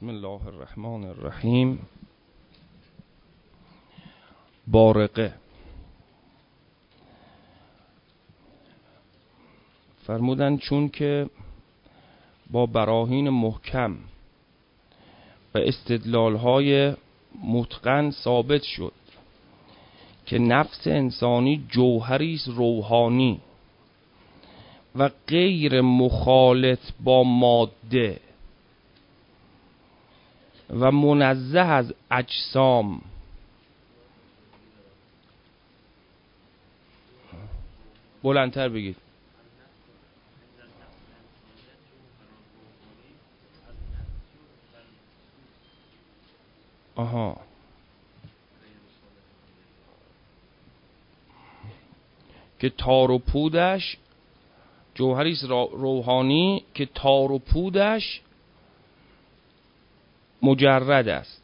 بسم الله الرحمن الرحیم. بارقه فرمودند چون که با براهین محکم و استدلال‌های متقن ثابت شد که نفس انسانی جوهری است روحانی و غیر مخالط با ماده و منزه از اجسام، بلندتر بگید. آها، که تار و پودش جوهری روحانی که تار و پودش مجرد است.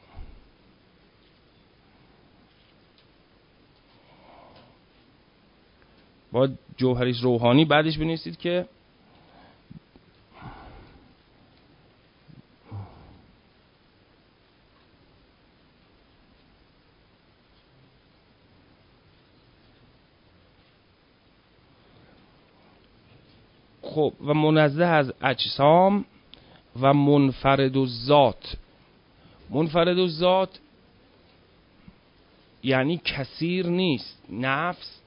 با جوهری روحانی بعدش بنویسید که خب و منزه از اجسام و منفرد الذات. منفرد الذات یعنی کثیر نیست، نفس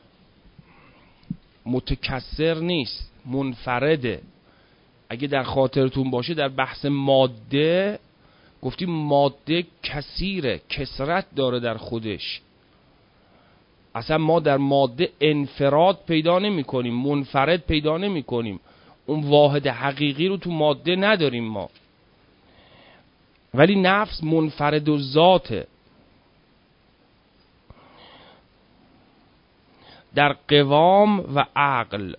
متکثر نیست، منفرده. اگه در خاطرتون باشه در بحث ماده گفتیم ماده کثیره، کثرت داره در خودش. اصلا ما در ماده انفراد پیدا نمی کنیم، منفرد پیدا نمی کنیم. اون واحد حقیقی رو تو ماده نداریم ما. ولی نفس منفرد الذاته، در قوام و عقل.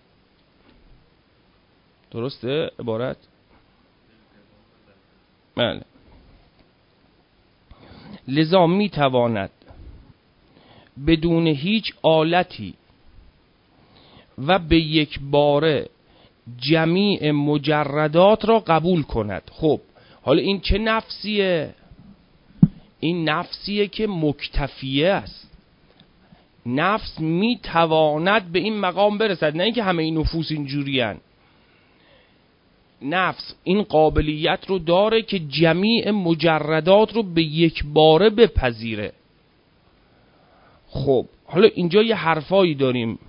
درسته عبارت؟ بله. لذا می تواند بدون هیچ آلتی و به یک باره جمیع مجردات را قبول کند. خب حالا این چه نفسیه؟ این نفسیه که مکتفیه است. نفس می تواند به این مقام برسد، نه اینکه همه این نفوس اینجوری هن. نفس این قابلیت رو داره که جمیع مجردات رو به یک باره بپذیره. خب حالا اینجا یه حرفایی داریم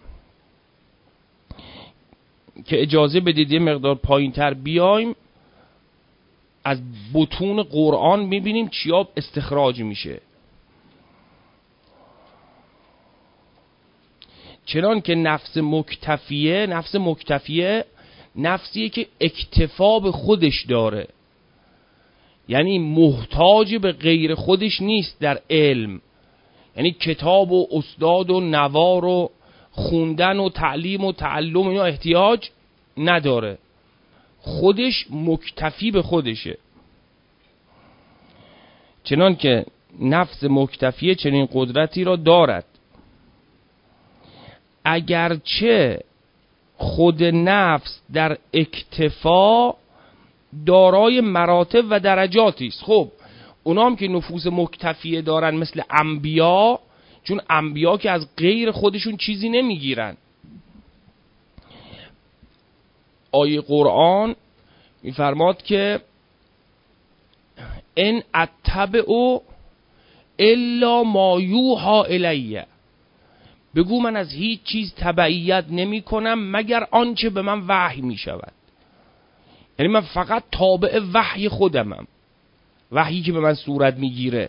که اجازه بدید یه مقدار پایین تر بیایم از بطون قرآن میبینیم چیا استخراج میشه. چنان که نفس مکتفیه نفسیه که اکتفا به خودش داره، یعنی محتاج به غیر خودش نیست در علم. یعنی کتاب و استاد و نوار و خوندن و تعلیم و تعلم اینا احتیاج نداره، خودش مکتفی به خودشه. چنان که نفس مکتفیه چنین قدرتی را دارد، اگرچه خود نفس در اکتفا دارای مراتب و درجاتی است. خب اونا هم که نفوس مکتفیه دارن مثل انبیا، چون انبیا که از غیر خودشون چیزی نمیگیرن. آیه قرآن میفرماد که ان اتبع الا ما یوحی الیه، بگو من از هیچ چیز تبعیت نمی کنم مگر آنچه به من وحی می شود. یعنی من فقط تابع وحی خودمم، وحی که به من صورت می گیره.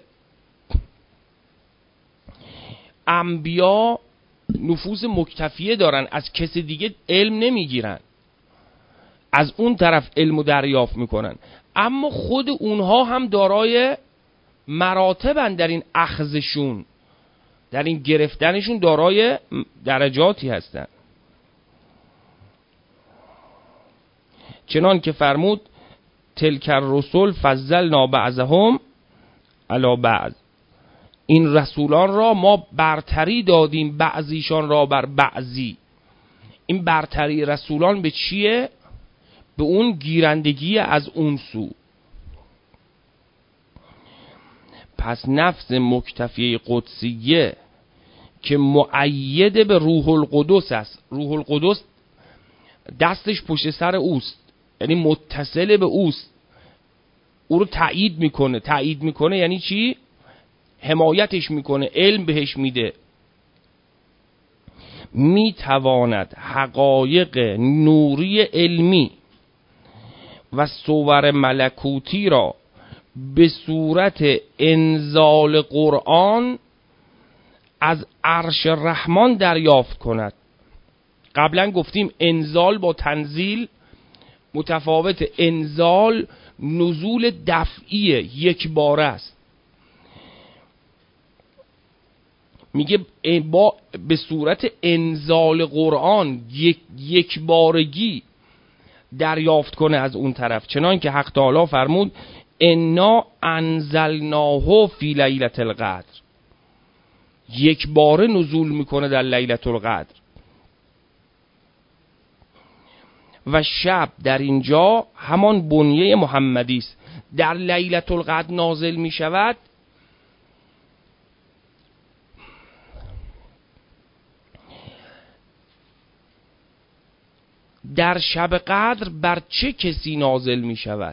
انبیا نفوس مکتفیه دارن، از کسی دیگه علم نمی گیرن، از اون طرف علم دریافت می کنن. اما خود اونها هم دارای مراتبن در این اخذشون، در این گرفتنشون دارای درجاتی هستن. چنان که فرمود تلک الرسل فضلنا بعضهم علی بعض، این رسولان را ما برتری دادیم بعضیشان را بر بعضی. این برتری رسولان به چیه؟ به اون گیرندگی از اون سو. پس نفس مکتفی قدسیه که مؤید به روح القدس است. روح القدس دستش پشت سر اوست، یعنی متصل به اوست، او رو تأیید میکنه. تأیید میکنه یعنی چی؟ حمایتش میکنه، علم بهش میده. میتواند حقایق نوری علمی و صور ملکوتی را به صورت انزال قرآن از عرش رحمان دریافت کند. قبلا گفتیم انزال با تنزیل متفاوت. انزال نزول دفعیه، یک باره است. میگه با به صورت انزال قرآن یک بارگی دریافت کنه از اون طرف. چنان که حق تعالی فرمود انا انزلناه فی لیلة القدر، یک باره نزول میکنه در لیلة القدر. و شب در اینجا همان بنیه محمدی است. در لیلة القدر نازل میشود. در شب قدر بر چه کسی نازل می شود؟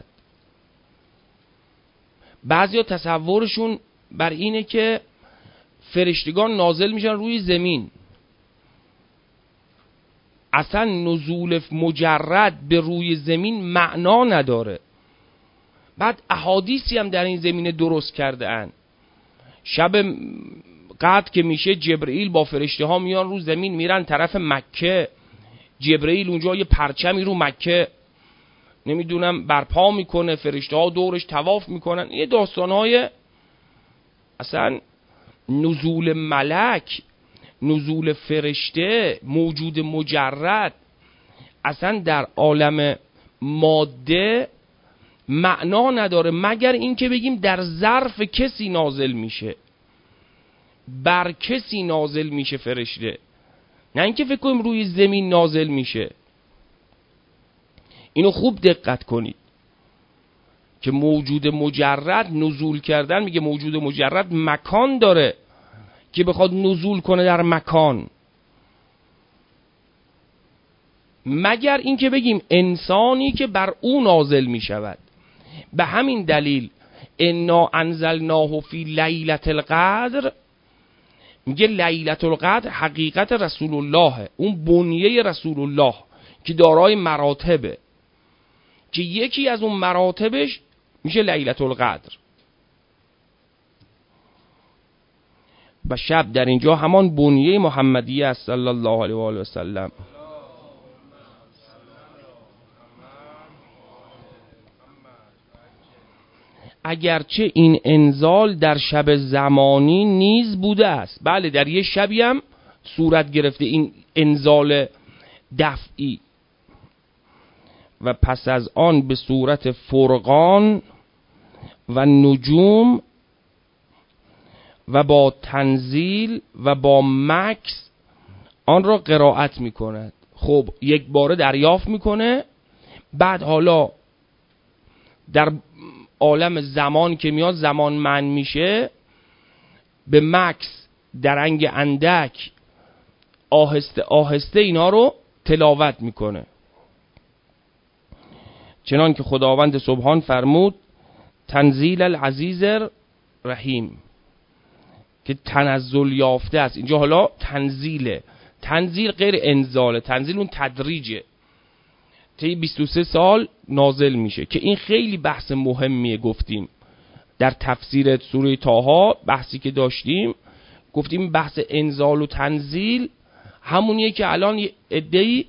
بعضیا تصورشون بر اینه که فرشتگان نازل میشن روی زمین. اصلا نزول مجرد به روی زمین معنا نداره. بعد احادیثی هم در این زمینه درست کرده اند. شب قدر که میشه جبرئیل با فرشته ها میان رو زمین، میرن طرف مکه. جبرئیل اونجا یه پرچمی رو مکه نمیدونم برپا میکنه، فرشته ها دورش طواف میکنن. یه داستانهای اصلا نزول ملک، نزول فرشته، موجود مجرد اصلا در عالم ماده معنا نداره، مگر این که بگیم در ظرف کسی نازل میشه، بر کسی نازل میشه فرشته، نه اینکه فکر کنیم روی زمین نازل میشه. اینو خوب دقت کنید که موجود مجرد نزول کردن، میگه موجود مجرد مکان داره که بخواد نزول کنه در مکان، مگر اینکه بگیم انسانی که بر او نازل میشود. به همین دلیل انا انزلناه فی لیلة القدر، میگه لیلة القدر حقیقت رسول الله، اون بنیه رسول الله که دارای مراتبه، که یکی از اون مراتبش میشه لیلة القدر. و شب در اینجا همان بنیه محمدیه است صلی الله علیه و آله و سلم. اگرچه این انزال در شب زمانی نیز بوده است، بله در یه شبی هم صورت گرفته این انزال دفعی، و پس از آن به صورت فرقان و نجوم و با تنزیل و با مکس آن را قرائت می کند. خب یک باره دریافت میکنه، بعد حالا در عالم زمان که میاد زمان من میشه، به مکس درنگ اندک آهسته آهسته اینا رو تلاوت میکنه. چنان که خداوند سبحان فرمود تنزیل العزیز رحیم، که تنزل یافته است. اینجا حالا تنزیله، تنزیل غیر انزاله، تنزیل اون تدریجه، طی 23 سال نازل میشه، که این خیلی بحث مهمیه. گفتیم در تفسیر سوره طه بحثی که داشتیم، گفتیم بحث انزال و تنزیل همونیه که الان عده‌ای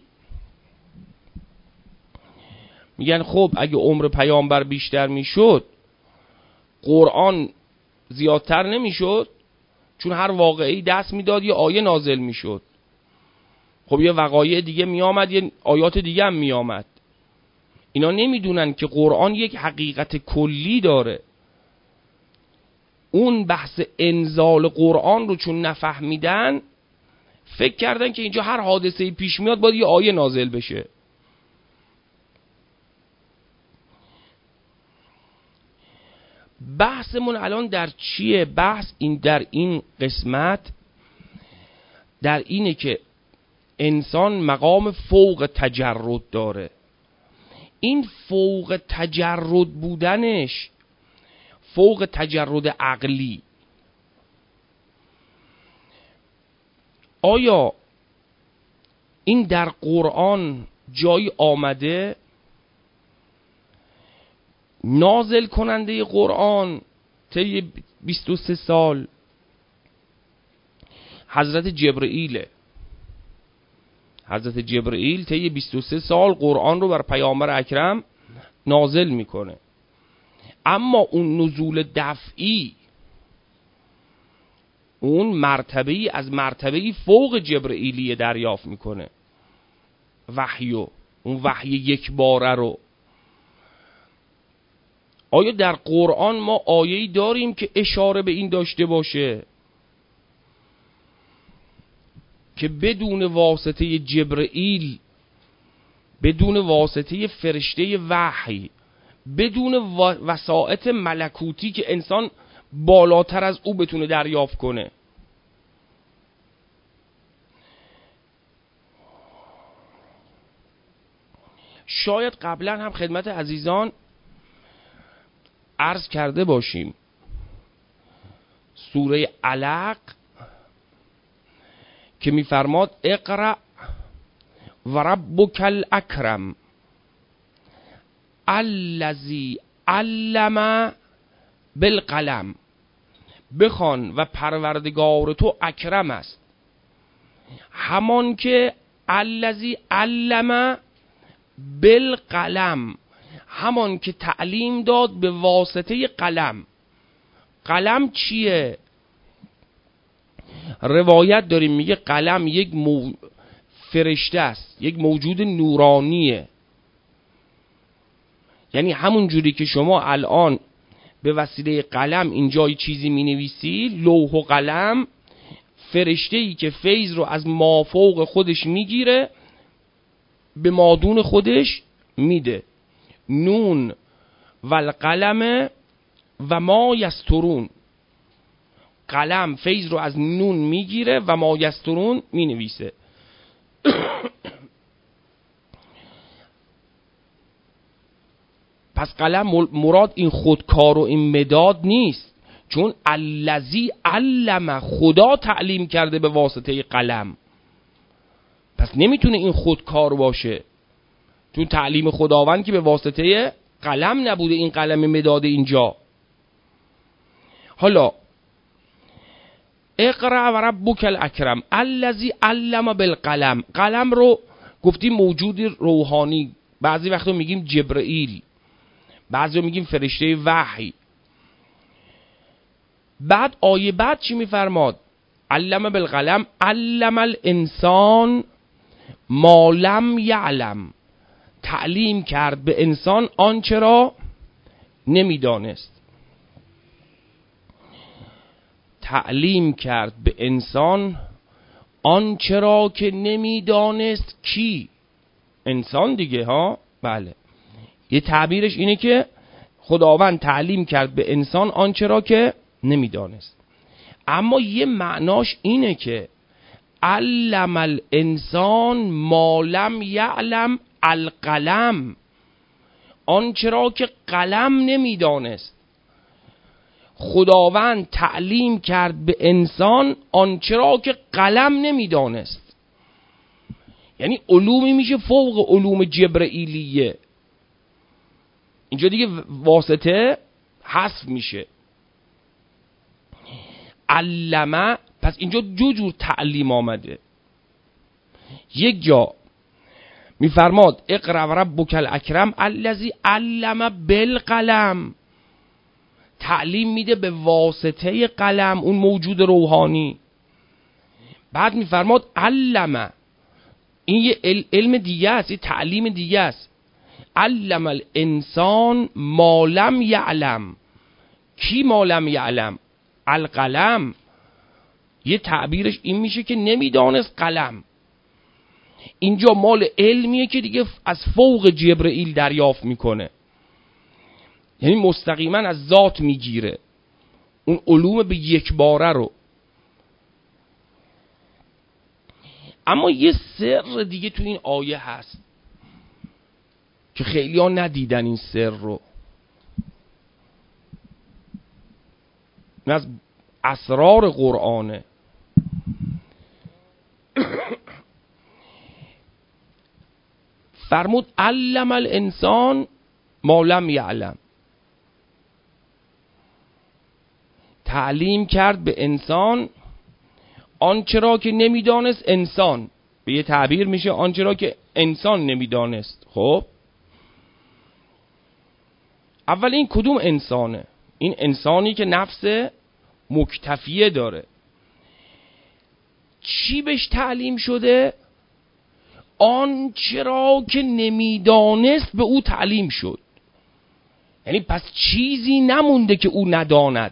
میگن خب اگه عمر پیامبر بیشتر میشد قرآن زیادتر نمیشد، چون هر واقعی دست میداد یه آیه نازل میشد. خب یه وقایع دیگه میامد، یه آیات دیگه هم میامد. اینا نمیدونن که قرآن یک حقیقت کلی داره. اون بحث انزال قرآن رو چون نفهمیدن، فکر کردن که اینجا هر حادثه پیش میاد باید یه آیه نازل بشه. بحثمون الان در چیه؟ بحث در این قسمت در اینه که انسان مقام فوق تجرد داره. این فوق تجرد بودنش، فوق تجرد عقلی، آیا این در قرآن جایی آمده؟ نازل کننده قرآن طی 23 سال حضرت جبرئیله. حضرت جبرئیل طی 23 سال قرآن رو بر پیامبر اکرم نازل میکنه. اما اون نزول دفعی، اون مرتبه‌ای از مرتبه‌ای فوق جبرئیلی دریافت میکنه وحیو، اون وحی یک باره رو. آیا در قرآن ما آیه‌ای داریم که اشاره به این داشته باشه که بدون واسطه جبرئیل، بدون واسطه فرشته وحی، بدون وسائط ملکوتی که انسان بالاتر از او بتونه دریافت کنه؟ شاید قبلا هم خدمت عزیزان عرض کرده باشیم سوره علق که میفرماد اقرأ و ربک الاکرم الذی علم بالقلم، بخوان و پروردگار تو اکرم است، همان که الذی علم بالقلم، همان که تعلیم داد به واسطه قلم. قلم چیه؟ روایت داریم میگه قلم یک فرشته است، یک موجود نورانیه. یعنی همون جوری که شما الان به وسیله قلم اینجای چیزی می نویسی، لوح و قلم فرشته‌ای که فیض رو از مافوق خودش میگیره به مادون خودش میده. نون و القلم و ما یسترون، قلم فیض رو از نون میگیره و ما یسترون مینویسه. پس قلم مراد این خودکار و این مداد نیست، چون الذی علم، خدا تعلیم کرده به واسطه قلم، پس نمیتونه این خودکار باشه، چون تعلیم خداوند که به واسطه قلم نبوده، این قلم مداد اینجا. حالا اقرأ و ربک الاکرم الذی علم بالقلم، قلم رو گفتیم موجود روحانی، بعضی وقتا میگیم جبرئیل، بعضی میگیم فرشته وحی. بعد آیه بعد چی میفرماد؟ علم بالقلم علم الانسان ما لم یعلم، تعلیم کرد به انسان آنچه را نمیدانست. تعلیم کرد به انسان آنچه را که نمیدانست. کی؟ انسان دیگه ها. بله، یه تعبیرش اینه که خداوند تعلیم کرد به انسان آنچه را که نمیدانست. اما یه معناش اینه که علم الانسان ما لم یعلم القلم، آنچه را که قلم نمیدانست. خداوند تعلیم کرد به انسان آنچه را که قلم نمیدانست. یعنی علومی میشه فوق علوم جبرئیلیه. اینجا دیگه واسطه حذف میشه. علمه، پس اینجا دو جور تعلیم آمده. یک جا میفرماد اقرأ و ربک الاکرم الذی علم بالقلم، تعلیم میده به واسطه قلم، اون موجود روحانی. بعد میفرماد علمه، این یه علم دیگه است، یه تعلیم دیگه است. علم الانسان ما لم یعلم. کی ما لم یعلم؟ القلم. یه تعبیرش این میشه که نمیدانست قلم. اینجا مال علمیه که دیگه از فوق جبرئیل دریافت میکنه. یعنی مستقیما از ذات میگیره اون علوم به یک باره رو. اما یه سر دیگه تو این آیه هست که خیلی ها ندیدن این سر رو. این از اسرار قرآنه. فرمود علم الانسان ما لم یعلم، تعلیم کرد به انسان آنچه را که نمیدانست. انسان به یه تعبیر میشه آنچه را که انسان نمیدانست. خب اول این کدوم انسانه؟ این انسانی که نفس مکتفیه داره. چی بهش تعلیم شده؟ آنچه را که نمیدانست به او تعلیم شد. یعنی پس چیزی نمونده که او نداند.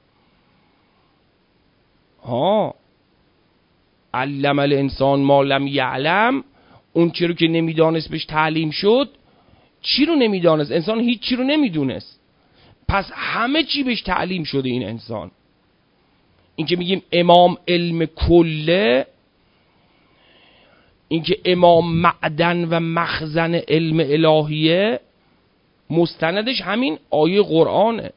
علم الانسان ما لم یعلم، اون چی رو که نمیدانست بهش تعلیم شد. چی رو نمیدانست؟ انسان هیچ چی رو نمیدونست، پس همه چی بهش تعلیم شده. این انسان، این که میگیم امام علم کله، این که امام معدن و مخزن علم الهیه، مستندش همین آیه قرآنه.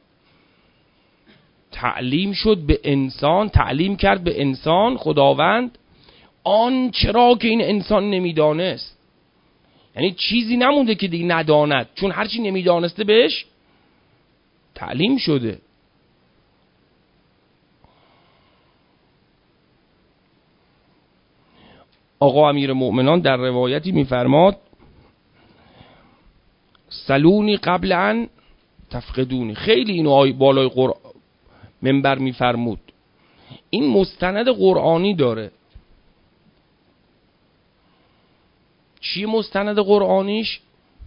تعلیم شد به انسان، تعلیم کرد به انسان خداوند آنچه را که این انسان نمیدانست. یعنی چیزی نمونده که دیگه نداند، چون هرچی نمیدانسته بهش تعلیم شده. آقا امیر مؤمنان در روایتی میفرماد سلونی قبل ان تفقدونی. خیلی اینو بالای منبر میفرمود. این مستند قرآنی داره. چی مستند قرآنیش؟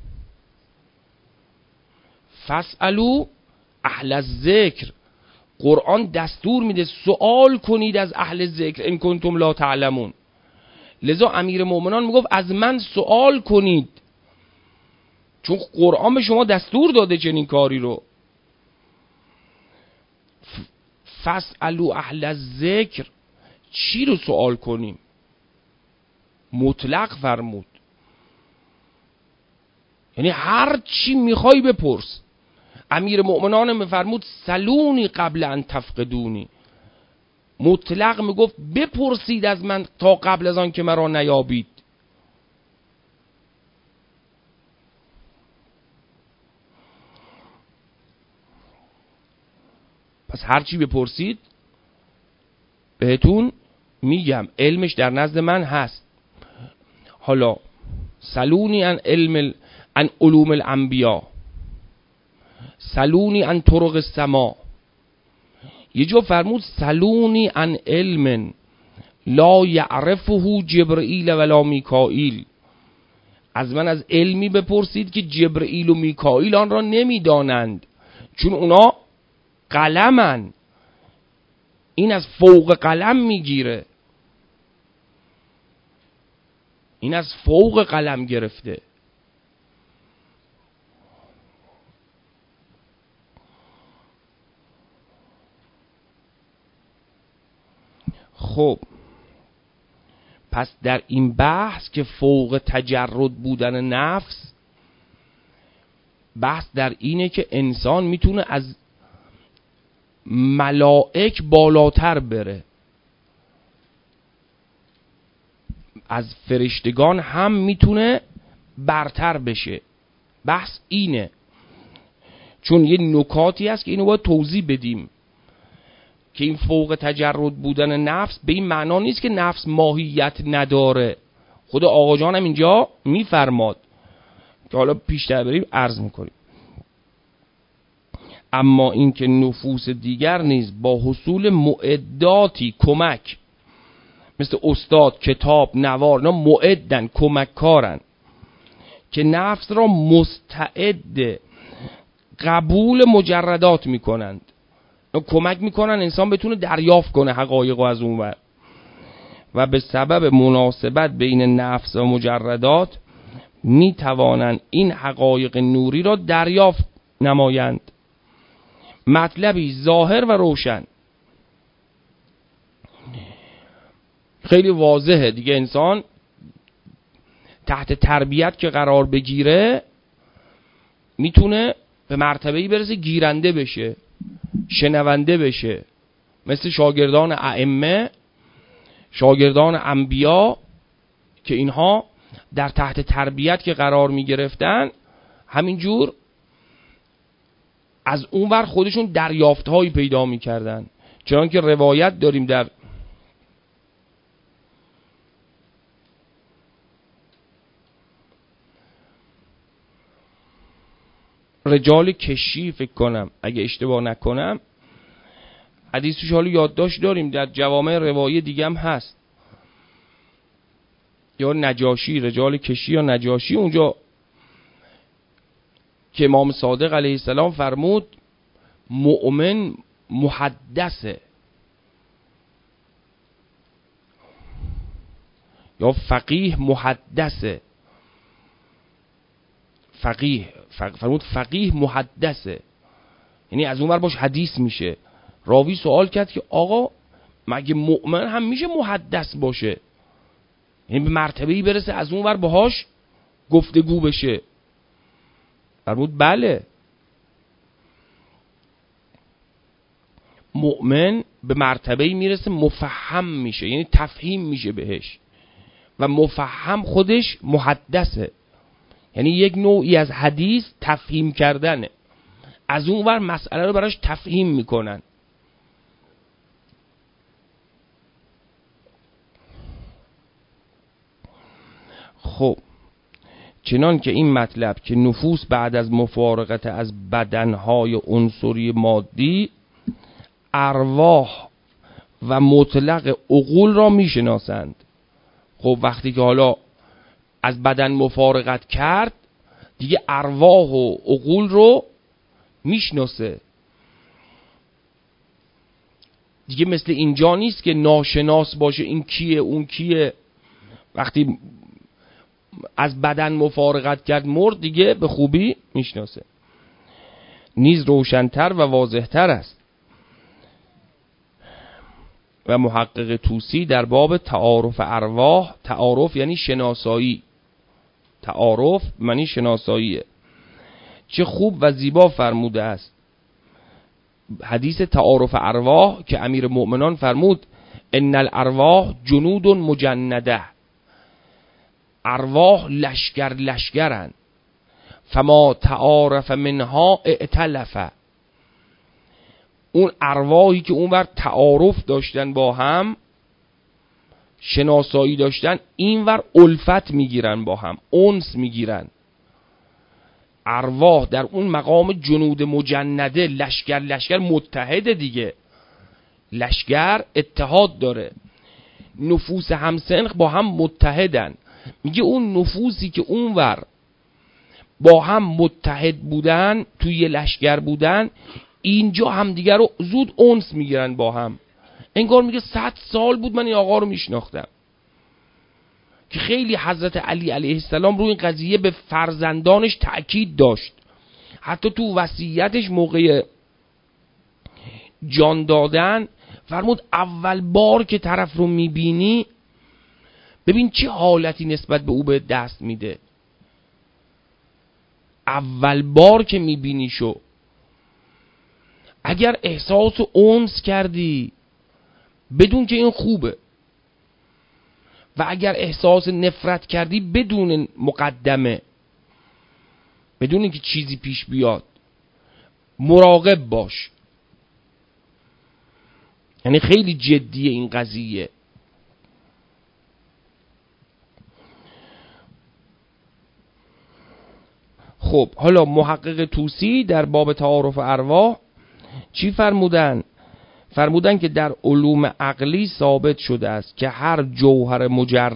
فاسالو اهل الذکر. قرآن دستور میده سوال کنید از اهل ذکر ان کنتم لا تعلمون. لذا امیر مومنان میگفت از من سوال کنید، چون قرآن به شما دستور داده چنین کاری رو. فاسالو اهل الذکر، چی رو سوال کنیم؟ مطلق فرمود، یعنی هر چی میخوای بپرس. امیر مؤمنان میفرمود سلونی قبل ان تفقدونی. مطلق میگفت بپرسید از من تا قبل از آن که مرا نیابید. پس هر چی بپرسید بهتون میگم، علمش در نزد من هست. حالا سلونی عن عن علوم الانبیا، سلونی عن طرق السما. یه جا فرمود سلونی عن علم لا یعرفه جبرئیل ولا میکائیل. از من از علمی بپرسید که جبرئیل و میکائیل آن را نمیدانند، چون اونا قلمن. این از فوق قلم میگیره، این از فوق قلم گرفته. خب پس در این بحث که فوق تجرد بودن نفس، بحث در اینه که انسان میتونه از ملائک بالاتر بره، از فرشتگان هم میتونه برتر بشه. بحث اینه، چون یه نکاتی هست که اینو باید توضیح بدیم که این فوق تجرد بودن نفس به این معنا نیست که نفس ماهیت نداره. خود آقا جان هم اینجا میفرماد که حالا پیشتر بریم عرض میکنیم. اما این که نفوس دیگر نیز با حصول معداتی کمک، مثل استاد، کتاب، نوار، اینا معدن، کمک کارن که نفس را مستعد قبول مجردات میکنند، کمک میکنن انسان بتونه دریافت کنه حقایق از اون ور، و به سبب مناسبت بین نفس و مجردات میتوانند این حقایق نوری را دریافت نمایند. مطلبی ظاهر و روشن. خیلی واضحه دیگه، انسان تحت تربیت که قرار بگیره میتونه به مرتبه‌ای برسه گیرنده بشه، شنونده بشه، مثل شاگردان ائمه، شاگردان انبیا که اینها در تحت تربیت که قرار میگرفتن همینجور از اونور خودشون دریافت‌هایی پیدا میکردن. چنانکه روایت داریم در رجال کشی فکر کنم، اگه اشتباه نکنم حدیثش حالا یادداشت داریم، در جوامع روایی دیگه هم هست، یا نجاشی، رجال کشی یا نجاشی، اونجا که امام صادق علیه السلام فرمود مؤمن محدثه یا فقیه محدثه. فرمود فقیه محدثه، یعنی از اون ور باش حدیث میشه. راوی سوال کرد که آقا مگه مؤمن هم میشه محدث باشه، یعنی به مرتبه‌ای برسه از اون ور باهاش گفتگو بشه؟ فرمود بله، مؤمن به مرتبه‌ای میرسه مفهم میشه، یعنی تفهیم میشه بهش، و مفهم خودش محدثه، یعنی یک نوعی از حدیث تفهیم کردنه، از اون ور مسئله رو براش تفهیم میکنن. خب چنان که این مطلب که نفوس بعد از مفارقت از بدنهای عنصری مادی ارواح و مطلق عقول را میشناسند. خب وقتی که حالا از بدن مفارقت کرد دیگه ارواح و عقول رو میشناسه دیگه، مثل اینجا نیست که ناشناس باشه این کیه اون کیه. وقتی از بدن مفارقت کرد مرد دیگه به خوبی میشناسه. نیز روشن‌تر و واضح‌تر است. و محقق طوسی در باب تعارف ارواح، تعارف یعنی شناسایی، تعارف معنی شناساییه، چه خوب و زیبا فرموده است. حدیث تعارف ارواح که امیر مؤمنان فرمود ان الارواح جنود مجنده، ارواح لشکرند، فما تعارف منها ائتلف. اون ارواحی که اونور تعارف داشتن با هم، شناسایی داشتن، اینور الفت میگیرن با هم، انس میگیرن. ارواح در اون مقام جنود مجنده، لشکر متحد دیگه، لشکر اتحاد داره، نفوس همسنخ با هم متحدن. میگه اون نفوسی که اونور با هم متحد بودن، توی لشکر بودن، اینجا هم دیگر رو زود انس میگیرن با هم. انگار میگه 100 سال بود من این آقا رو میشناختم. که خیلی حضرت علی علیه السلام روی این قضیه به فرزندانش تأکید داشت. حتی تو وصیتش موقع جان دادن فرمود اول بار که طرف رو میبینی ببین چه حالتی نسبت به او به دست میده. اول بار که میبینیشو اگر احساس و انس کردی بدون که این خوبه، و اگر احساس نفرت کردی بدون مقدمه، بدون اینکه چیزی پیش بیاد، مراقب باش. یعنی خیلی جدیه این قضیه. خب حالا محقق طوسی در باب تعارف ارواح چی فرمودن؟ فرمودن که در علوم عقلی ثابت شده است که هر جوهر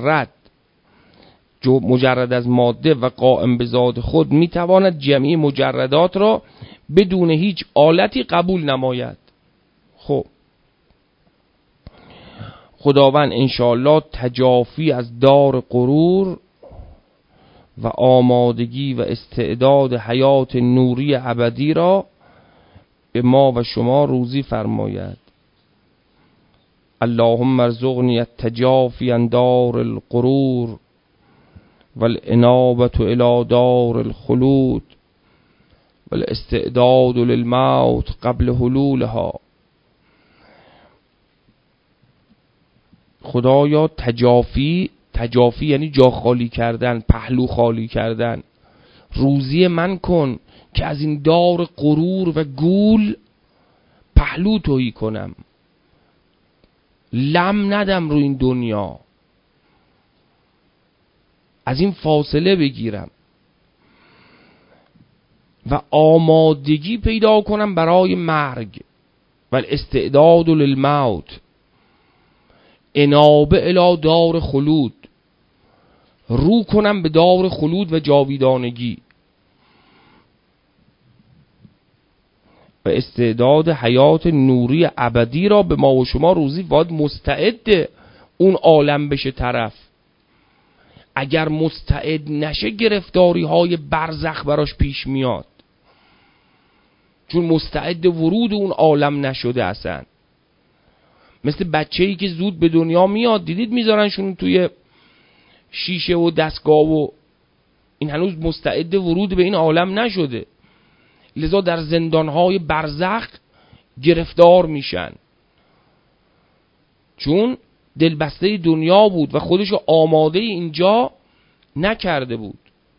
مجرد از ماده و قائم به ذات خود میتواند جمعی مجردات را بدون هیچ آلتی قبول نماید. خب خداوند انشاءالله تجافی از دار غرور و آمادگی و استعداد حیات نوری ابدی را به ما و شما روزی فرماید. اللهم ارزقنی التجافی عن دار الغرور والانابة الى دار الخلود والاستعداد للموت قبل حلولها. خدایا تجافی یعنی جا خالی کردن، پهلو خالی کردن، روزی من کن که از این دار غرور و گول پهلو تهی کنم، لم ندم رو این دنیا، از این فاصله بگیرم و آمادگی پیدا کنم برای مرگ و الاستعداد للموت، انابه الی دار خلود، رو کنم به دار خلود و جاویدانگی و استعداد حیات نوری ابدی را به ما و شما روزی. باید مستعد اون عالم بشه طرف. اگر مستعد نشه گرفتاری های برزخ براش پیش میاد، چون مستعد ورود اون عالم نشده اصلا. مثل بچه‌ای که زود به دنیا میاد، دیدید میذارنشون توی شیشه و دستگاه و این هنوز مستعد ورود به این عالم نشده، لذا در زندانهای برزخ گرفتار میشن، چون دلبسته دنیا بود و خودشو آماده اینجا نکرده بود.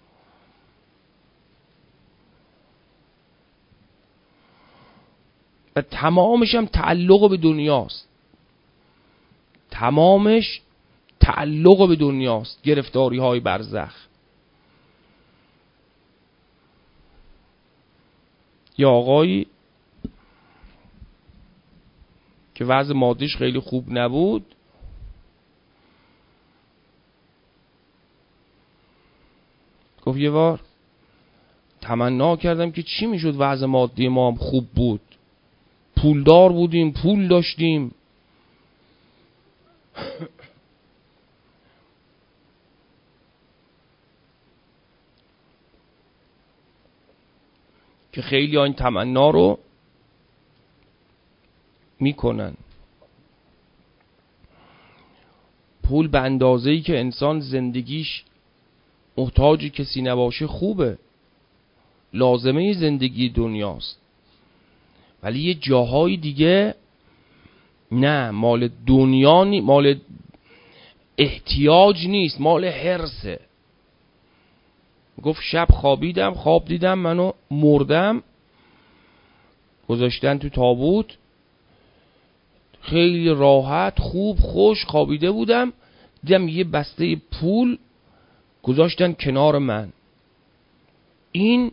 و تمامش هم تعلق به دنیاست، تمامش تعلق به دنیاست، گرفتاری های برزخ. یا آقایی که وضع مادیش خیلی خوب نبود، گفت یه بار تمنا کردم که چی میشد وضع مادی ما هم خوب بود، پولدار بودیم، پول داشتیم، که خیلی این تمنا رو میکنن. پول به اندازه‌ای که انسان زندگیش محتاج کسی نباشه خوبه، لازمه زندگی دنیاست، ولی یه جاهای دیگه نه، مال دنیا مال احتیاج نیست، مال حرصه. گفت شب خوابیدم، خواب دیدم منو مردم، گذاشتن تو تابوت، خیلی راحت خوب خوش خوابیده بودم، دیدم یه بسته پول گذاشتن کنار من، این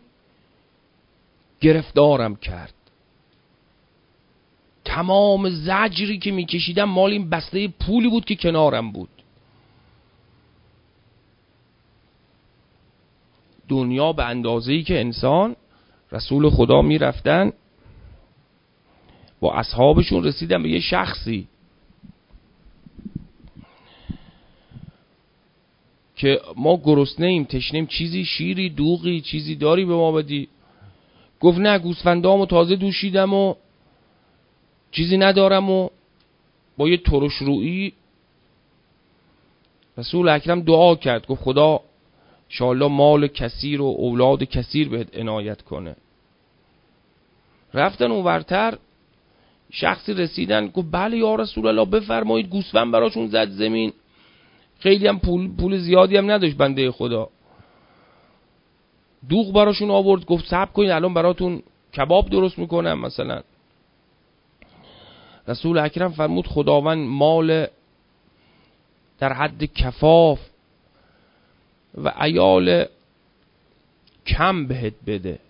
گرفتارم کرد. تمام زجری که میکشیدم مال این بسته پولی بود که کنارم بود. دنیا به اندازه‌ای که انسان، رسول خدا میرفتن با اصحابشون، رسیدن به یه شخصی که ما گرسنه ایم، تشنه ایم، چیزی شیری دوغی چیزی داری به ما بدی؟ گفت نه، گوسفندامو تازه دوشیدم و چیزی ندارم. و با یه ترش رویی رسول اکرم دعا کرد، گفت خدا انشاءالله مال کثیر و اولاد کثیر بهت عنایت کنه. رفتن اونورتر، شخصی رسیدن، گفت بله یا رسول الله بفرمایید. گوسفند براشون زد زمین، خیلی هم پول زیادی هم نداشت بنده خدا. دوغ براشون آورد، گفت صبر کنید الان براتون کباب درست میکنم مثلا. رسول اکرم فرمود خداوند مال در حد کفاف و عیال کم بهت بده.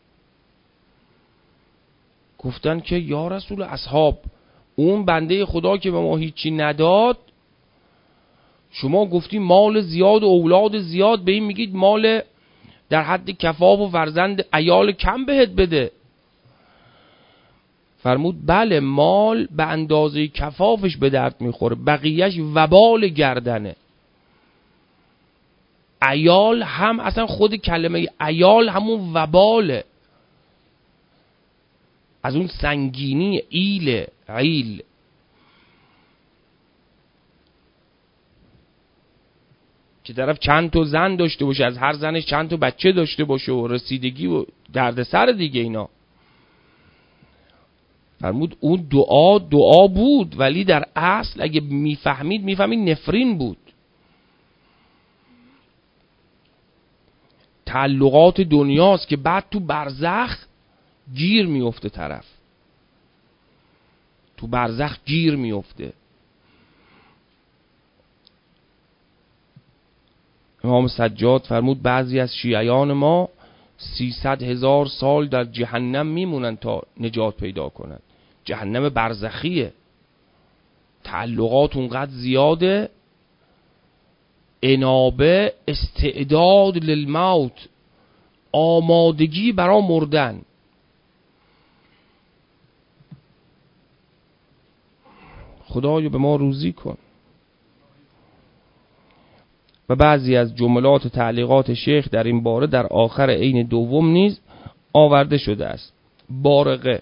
گفتن که یا رسول اصحاب، اون بنده خدا که به ما هیچی نداد، شما گفتی مال زیاد و اولاد زیاد، به این میگید مال در حد کفاف و فرزند عیال کم بهت بده؟ فرمود بله، مال به اندازه کفافش به درد میخوره، بقیهش وبال گردنه. عیال هم اصلا خود کلمه عیال همون وباله، از اون سنگینی عیل که طرف چند تا زن داشته باشه، از هر زنش چند تا بچه داشته باشه و رسیدگی و دردسر دیگه اینا. فرمود اون دعا بود، ولی در اصل اگه میفهمید نفرین بود. تعلقات دنیاست که بعد تو برزخ گیر میفته، طرف تو برزخ گیر میفته. امام سجاد فرمود بعضی از شیعیان ما 300,000 سال در جهنم میمونن تا نجات پیدا کنن. جهنم برزخیه، تعلقات اونقدر زیاده، انابه، استعداد للموت، آمادگی برای مردن. خدایا به ما روزی کن. و بعضی از جملات تعلیقات شیخ در این باره در آخر عین دوم نیز آورده شده است. بارقه: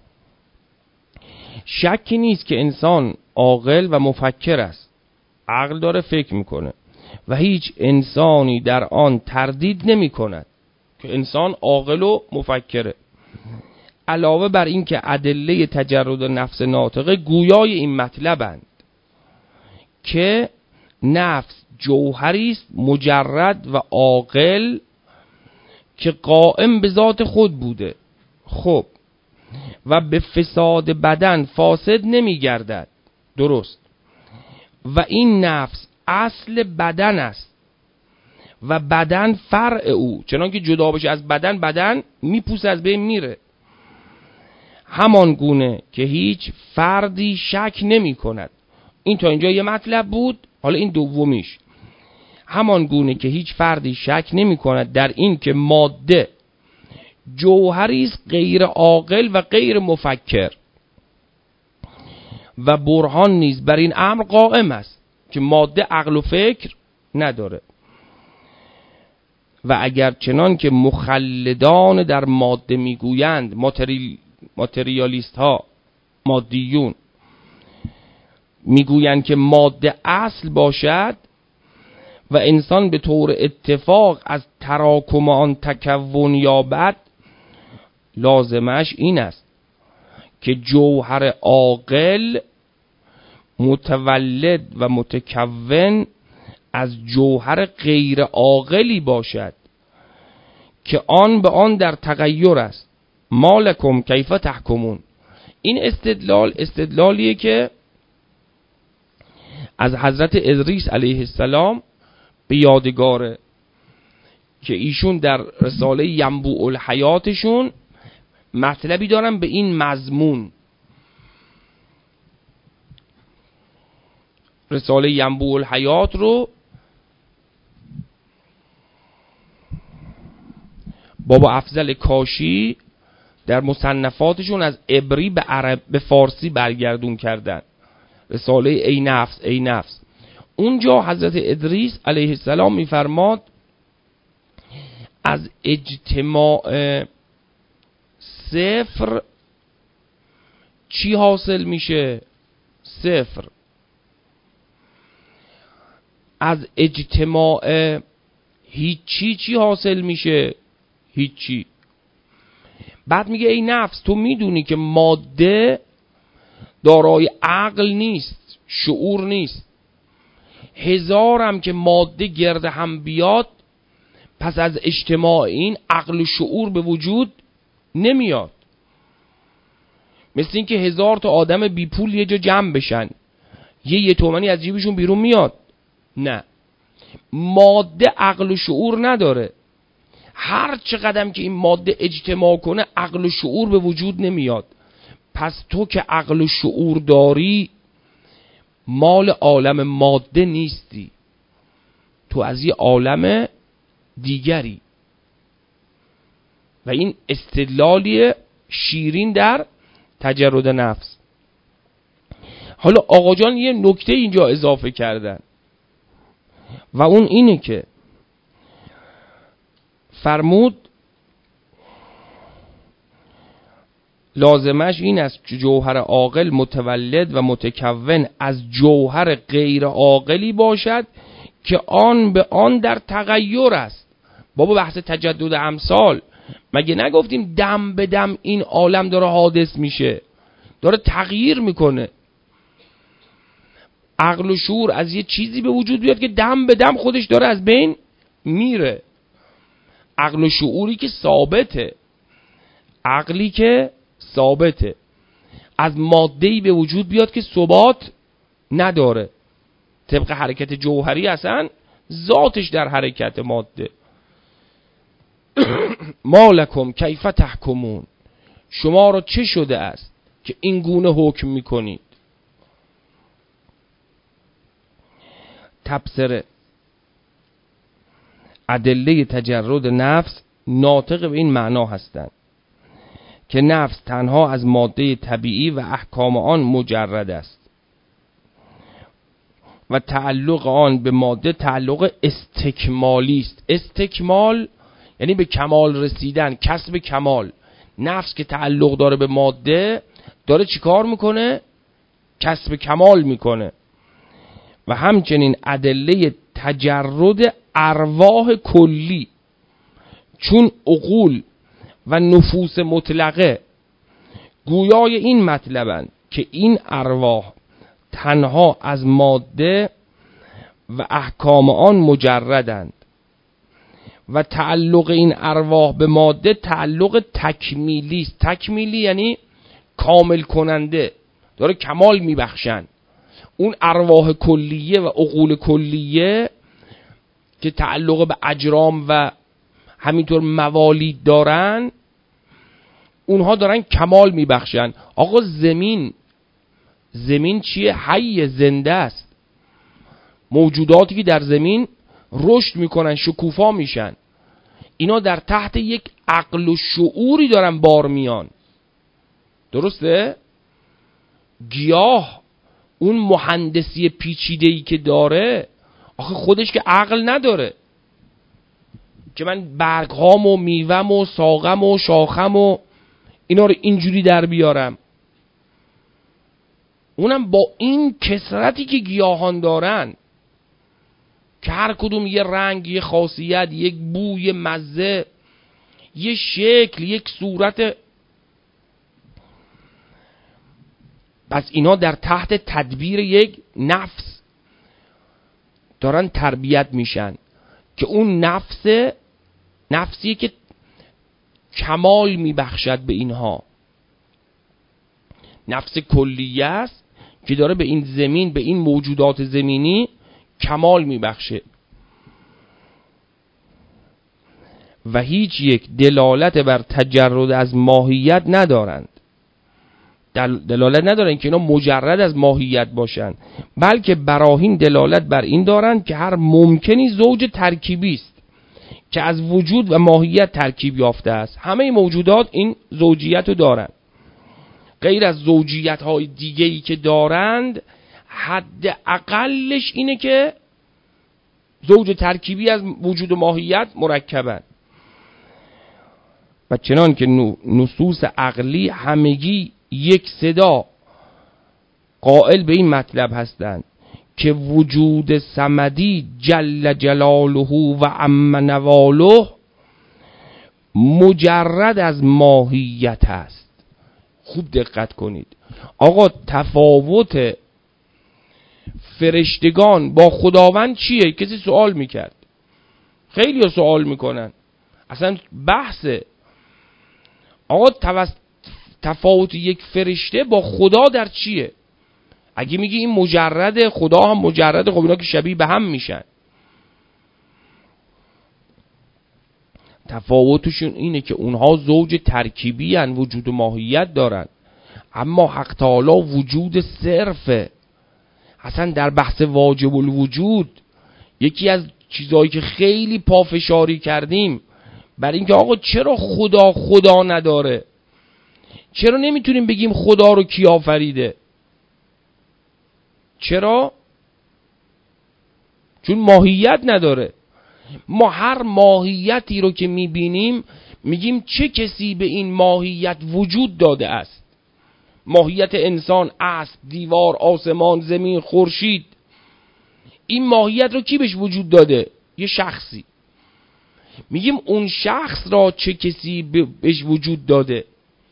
شکی نیست که انسان عاقل و مفکر است، عقل داره، فکر میکنه و هیچ انسانی در آن تردید نمی کند که انسان عاقل و مفکره. علاوه بر این که ادله تجرد نفس ناطقه گویای این مطلبند که نفس جوهری است مجرد و عاقل که قائم به ذات خود بوده، خب، و به فساد بدن فاسد نمی گردد، درست، و این نفس اصل بدن است و بدن فرع او، چنان که جدا بشه از بدن میپوسه، از بین میره. همان گونه که هیچ فردی شک نمی کند. این تا اینجا یه مطلب بود، حالا این دومیش. همان گونه که هیچ فردی شک نمی کند در این که ماده جوهری است غیر عاقل و غیر مفکر، و برهان نیز بر این امر قائم است که ماده عقل و فکر نداره. و اگر چنان که مخلدان در ماده میگویند، ماتریالیست ها، مادیون میگویند که ماده اصل باشد و انسان به طور اتفاق از تراکم آن تکون یابد، لازمش این است که جوهر عاقل متولد و متکون از جوهر غیر عاقلی باشد که آن به آن در تغییر است. مالکم کیف تحکمون. این استدلالیه که از حضرت ادریس علیه السلام به یادگاره که ایشون در رساله ینبوع الحیاتشون مطلبی دارن به این مضمون. رساله ینبوع الحیات رو بابا افضل کاشی در مصنفاتشون از عبری به فارسی برگردون کردن. رساله ای نفس. اونجا حضرت ادریس علیه السلام میفرماد از اجتماع صفر چی حاصل میشه؟ صفر. از اجتماع هیچی چی حاصل میشه؟ هیچی. بعد میگه ای نفس، تو میدونی که ماده دارای عقل نیست، شعور نیست. هزارم که ماده گرد هم بیاد، پس از اجتماع این عقل و شعور به وجود نمیاد. مثل این که 1000 تا آدم بی پول یه جا جمع بشن، یه تومنی از جیبشون بیرون میاد؟ نه. ماده عقل و شعور نداره. هر چقدر که این ماده اجتماع کنه عقل و شعور به وجود نمیاد. پس تو که عقل و شعور داری مال عالم ماده نیستی، تو از یه عالم دیگری. و این استدلالی شیرین در تجرد نفس. حالا آقا جان یه نکته اینجا اضافه کردن و اون اینه که فرمود لازمش این است که جوهر عاقل متولد و متکون از جوهر غیر عاقلی باشد که آن به آن در تغییر است. بابا بحث تجدد امثال، مگه نگفتیم دم به دم این عالم داره حادث میشه، داره تغییر میکنه؟ عقل و شعور از یه چیزی به وجود بیاد که دم به دم خودش داره از بین میره. عقل و شعوری که ثابته، عقلی که ثابته، از ماده‌ای به وجود بیاد که ثبات نداره. طبق حرکت جوهری اصلا ذاتش در حرکت ماده. ما لکم کیف تحکمون، شما را چه شده است که این گونه حکم میکنید؟ تبصره: ادله تجرد نفس ناطق به این معنا هستند که نفس تنها از ماده طبیعی و احکام آن مجرد است و تعلق آن به ماده تعلق استکمالی است. استکمال یعنی به کمال رسیدن، کسب کمال. نفس که تعلق داره به ماده داره چیکار میکنه؟ کسب کمال میکنه. و همچنین ادله تجرد ارواح کلی، چون عقول و نفوس مطلقه گویای این مطلبند که این ارواح تنها از ماده و احکام آن مجردند و تعلق این ارواح به ماده تعلق تکمیلی است. تکمیلی یعنی کامل کننده، داره کمال میبخشن. اون ارواح کلیه و عقول کلیه که تعلق به اجرام و همینطور موالید دارن، اونها دارن کمال میبخشن. آقا زمین چیه؟ حی، زنده است. موجوداتی که در زمین رشد میکنن، شکوفا میشن، اینا در تحت یک عقل و شعوری دارن بار میان. درسته؟ گیاه اون مهندسی پیچیده‌ای که داره، آخه خودش که عقل نداره که من برگهام و میوم و ساقم و شاخم و اینا رو اینجوری در بیارم. اونم با این کثرتی که گیاهان دارن که هر کدوم یه رنگ، یه خاصیت، یک بو، یه مزه، یه شکل، یک صورت. پس اینا در تحت تدبیر یک نفس دارن تربیت میشن که اون نفسیه که کمال میبخشد به اینها. نفس کلیه است که داره به این زمین، به این موجودات زمینی کمال میبخشه و هیچ یک دلالت بر تجرد از ماهیت ندارند. دلالت ندارن که اینا مجرد از ماهیت باشن، بلکه براهین دلالت بر این دارند که هر ممکنی زوج ترکیبی است که از وجود و ماهیت ترکیب یافته است. همه موجودات این زوجیت رو دارن، غیر از زوجیت های دیگه‌ای که دارند حد اقلش اینه که زوج ترکیبی از وجود و ماهیت مرکبن. و چنان که نصوص عقلی همگی یک صدا قائل به این مطلب هستند که وجود صمدی جل جلاله و عم نواله مجرد از ماهیت است. خوب دقت کنید آقا، تفاوت فرشتگان با خداوند چیه؟ کسی سوال میکرد، خیلی ها سوال میکنن، اصلا بحثه. آقا تفاوت یک فرشته با خدا در چیه؟ اگه میگی این مجرد، خدا هم مجرد، خب اینا که شبیه به هم میشن. تفاوتشون اینه که اونها زوج ترکیبی هن، وجود و ماهیت دارن، اما حق تعالی وجود صرفه. اصلا در بحث واجب الوجود یکی از چیزهایی که خیلی پافشاری کردیم بر اینکه آقا چرا خدا نداره؟ چرا نمیتونیم بگیم خدا رو کی آفریده؟ چرا؟ چون ماهیت نداره. ما هر ماهیتی رو که میبینیم میگیم چه کسی به این ماهیت وجود داده است. ماهیت انسان، اسب، دیوار، آسمان، زمین، خورشید، این ماهیت رو کی بهش وجود داده؟ یه شخصی. میگیم اون شخص را چه کسی بهش وجود داده.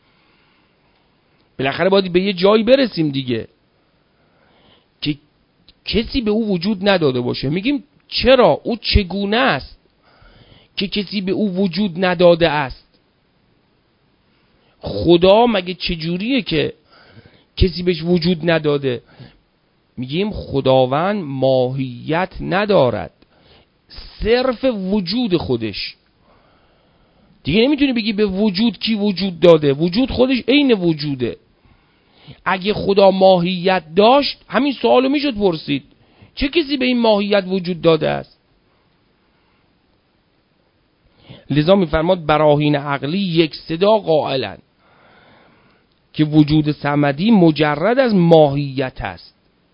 بالاخره باید به یه جایی برسیم دیگه که کسی به او وجود نداده باشه. میگیم چرا؟ او چگونه است که کسی به او وجود نداده است؟ خدا مگه چجوریه که کسی بهش وجود نداده؟ میگیم خداوند ماهیت ندارد، صرف وجود خودش. دیگه نمیتونی بگی به وجود کی وجود داده، وجود خودش عین وجوده. اگه خدا ماهیت داشت همین سوالو میشد پرسید، چه کسی به این ماهیت وجود داده است؟ لذا میفرماد براهین عقلی یک صدا قائلن که وجود صمدی مجرد از ماهیت است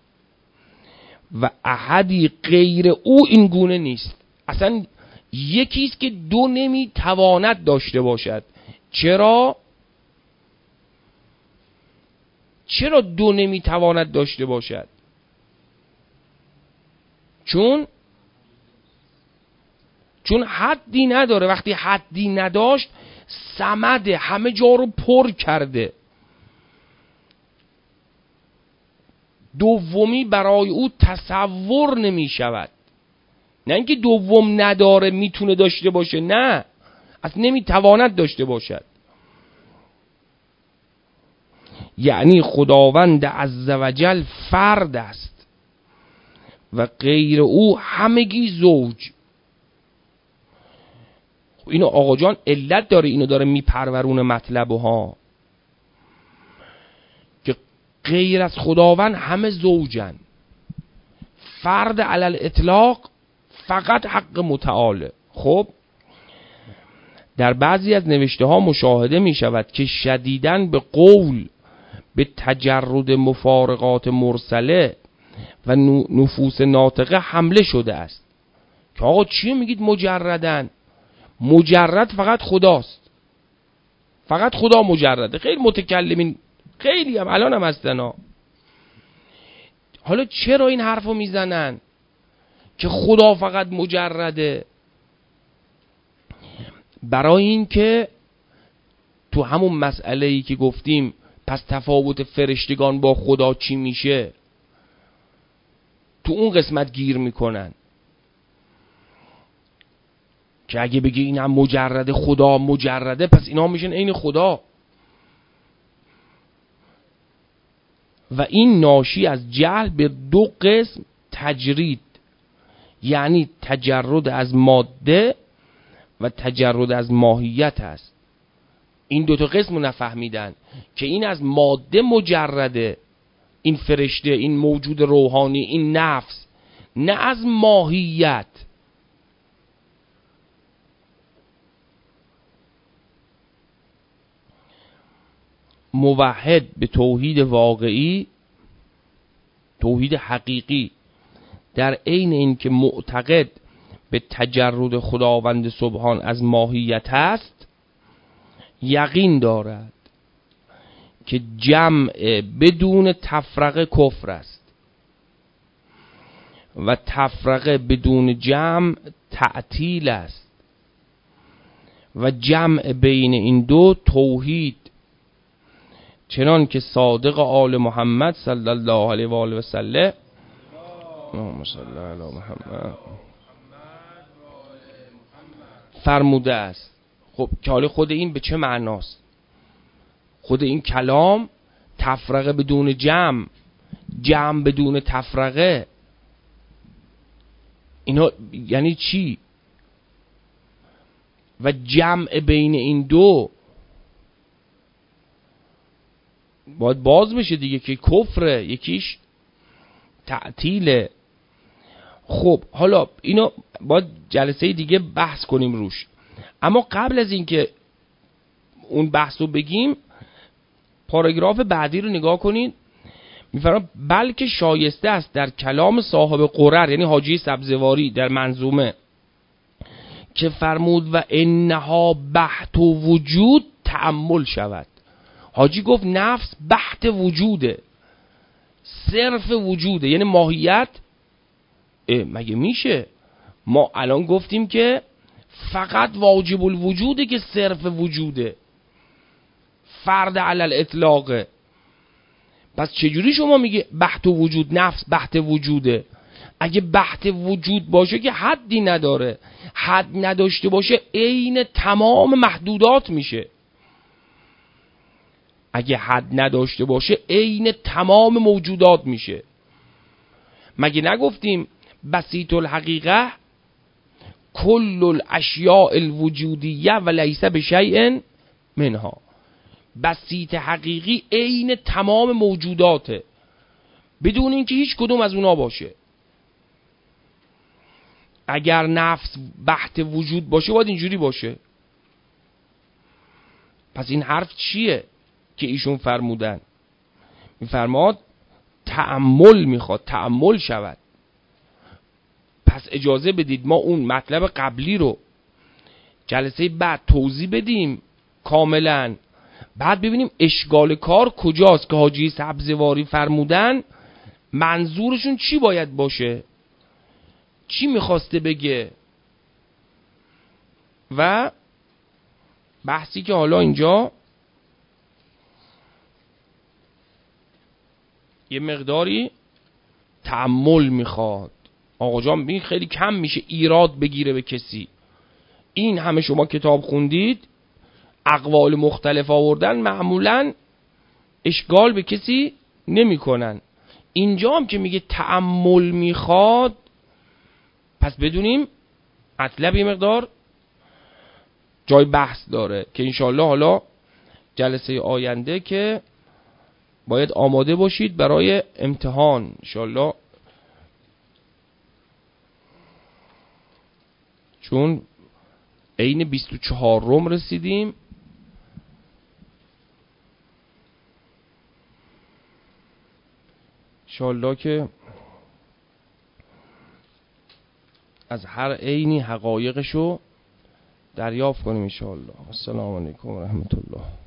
و احدی غیر او این گونه نیست. اصلا یکیست که دو نمیتواند داشته باشد. چرا دو نمیتواند داشته باشد؟ چون حدی نداره. وقتی حدی نداشت صمده، همه جا رو پر کرده. دومی برای او تصور نمی شود. نه اینکه دوم نداره میتونه داشته باشه، نه، اصلا نمیتواند داشته باشد. یعنی خداوند عزوجل فرد است و غیر او همگی زوج. اینو آقا جان علت داره، اینو داره میپرورونه مطلبه ها که غیر از خداوند همه زوجن. فرد علل اطلاق فقط حق متعاله. خب در بعضی از نوشته ها مشاهده می شود که شدیداً به قول به تجرد مفارقات مرسله و نفوس ناطقه حمله شده است که آقا چی میگید مجردن؟ مجرد فقط خداست، فقط خدا مجرده. خیلی متکلمین، خیلی هم الان هم هستن. حالا چرا این حرفو میزنن که خدا فقط مجرده؟ برای این که تو همون مسئله‌ای که گفتیم پس تفاوت فرشتگان با خدا چی میشه، تو اون قسمت گیر میکنن که اگه بگی این هم مجرده، خدا مجرده، پس اینا میشن عین خدا. و این ناشی از جهل به دو قسم تجرید، یعنی تجرد از ماده و تجرد از ماهیت است. این دوتا قسم رو نفهمیدن که این از ماده مجرده، این فرشته، این موجود روحانی، این نفس، نه از ماهیت. موحد به توحید واقعی، توحید حقیقی، در عین این که معتقد به تجرد خداوند سبحان از ماهیت است، یقین دارد که جمع بدون تفرقه کفر است و تفرقه بدون جمع تعطیل است و جمع بین این دو توحید، چنان که صادق آل محمد صلی الله علیه و آله و سلم اللهم صل علی محمد فرموده است. خب که حالا خود این به چه معناست؟ خود این کلام تفرقه بدون جمع، جمع بدون تفرقه، اینا یعنی چی؟ و جمع بین این دو باید باز بشه دیگه که کفره، یکیش تعطیله. خب حالا اینو باید جلسه دیگه بحث کنیم روش، اما قبل از اینکه اون بحث رو بگیم پاراگراف بعدی رو نگاه کنید. میفرماید بلکه شایسته است در کلام صاحب قرر، یعنی حاجی سبزواری در منظومه، که فرمود و انها بحت و وجود تأمل شود. حاجی گفت نفس بحت وجوده، صرف وجوده، یعنی ماهیت. مگه میشه؟ ما الان گفتیم که فقط واجب الوجوده که صرف وجوده، فرد علی الاطلاقه. پس چجوری شما میگه بحت وجود، نفس بحت وجوده؟ اگه بحت وجود باشه که حدی نداره، حد نداشته باشه عین تمام محدودات میشه. اگه حد نداشته باشه عین تمام موجودات میشه. مگه نگفتیم بسیط الحقیقه کل الاشیاء الوجودیه و لیس بشیء منها. بسیط حقیقی عین تمام موجوداته بدون اینکه هیچ کدوم از اونا باشه. اگر نفس بحت وجود باشه باید اینجوری باشه. پس این حرف چیه که ایشون فرمودن؟ میفرماد تأمل میخواد، تأمل شود. پس اجازه بدید ما اون مطلب قبلی رو جلسه بعد توضیح بدیم کاملا، بعد ببینیم اشکال کار کجاست که حاجی سبزواری فرمودن منظورشون چی باید باشه، چی میخواسته بگه. و بحثی که حالا اینجا یه مقداری تأمل میخواد. آقا جان ببین خیلی کم میشه ایراد بگیره به کسی. این همه شما کتاب خوندید، اقوال مختلف آوردن، معمولا اشکال به کسی نمی کنن. اینجا هم که میگه تأمل میخواد، پس بدونیم مطلب یه مقدار جای بحث داره که انشالله حالا جلسه آینده که باید آماده باشید برای امتحان انشالله، چون عین 24 رسیدیم. انشالله که از هر عینی حقایقشو دریافت کنیم انشالله. السلام علیکم و رحمت الله.